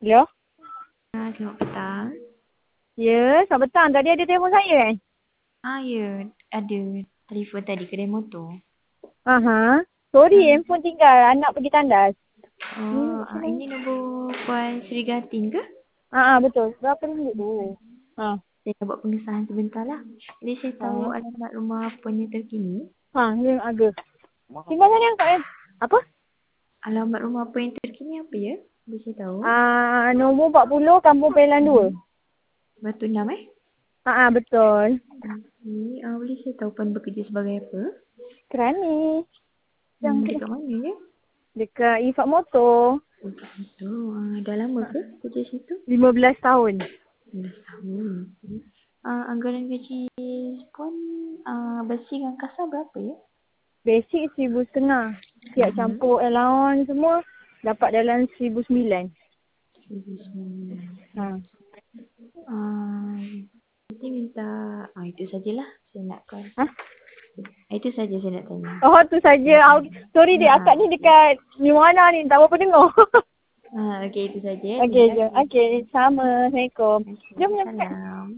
Hello? Selamat petang. Ya, selamat petang. Tadi ada telefon saya Ya, ada telefon tadi kedai motor. Aha. Sorry, Ah, handphone tinggal. Anak pergi tandas. ini nombor Puan Sri Gatin ke? Betul. Berapa ringgit tu? Saya nak buat pengesahan sebentar lah. Jadi saya tahu alamat rumah puannya terkini. Yang agak. Tinggal sana angkat kan? Apa? Alamat rumah puan yang terkini apa ya? Boleh saya tahu? Nombor 40, Kampung Pelan 2. Batu 6 Betul. Okey, boleh saya tahu puan bekerja sebagai apa? Kerani. Dekat mana ya? Dekat Ifat Motor. Dekat situ. Dah lama ke kerja situ? 15 tahun. 15 tahun. Anggaran gaji puan bersih dengan kasar berapa ya? Basic 1,500. Siap campur allowance semua. Dapat dalam 1,900. 1900. Nanti minta itu sajalah saya nakkan. Itu saja saya nak tanya. Oh, tu saja. Sorry dek, akak ni dekat New Mana ni. Tak berapa dengar. Okey, itu saja. Okey, jom. Okey, sama. Assalamualaikum. Jom, jom. Salam.